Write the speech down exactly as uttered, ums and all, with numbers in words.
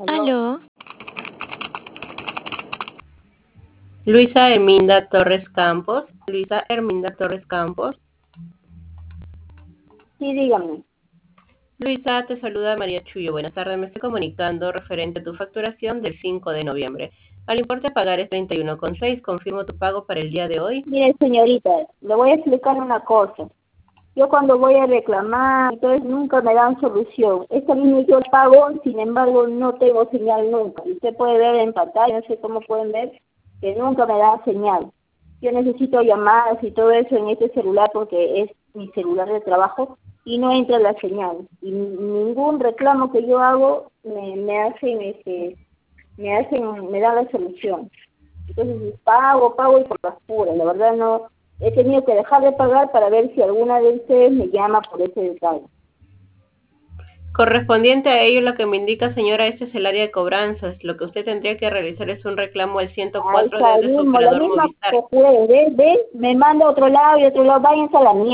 Aló. Aló, Luisa Herminda Torres Campos. Luisa Herminda Torres Campos. Sí, dígame. Luisa, te saluda María Chuyo. Buenas tardes, me estoy comunicando referente a tu facturación del cinco de noviembre. Al importe a pagar es treinta y uno coma seis. Confirmo tu pago para el día de hoy. Mire, señorita, le voy a explicar una cosa. Yo cuando voy a reclamar, entonces nunca me dan solución. Esta línea yo pago, sin embargo, no tengo señal nunca. Usted puede ver en pantalla, no sé cómo pueden ver, que nunca me da señal. Yo necesito llamadas y todo eso en este celular porque es mi celular de trabajo y no entra la señal. Y ningún reclamo que yo hago me, me hacen, este, me hacen, me dan la solución. Entonces pago, pago y por las puras. La verdad no, he tenido que dejar de pagar para ver si alguna de ustedes me llama por ese detalle. Correspondiente a ello, lo que me indica, señora, este es el área de cobranzas. Lo que usted tendría que realizar es un reclamo al ciento Ahí cuatro está, desde su mismo, la operador misma Movistar. que puede, ¿ves? ¿Ves? Me manda a otro lado y otro lado, váyanse a la mierda.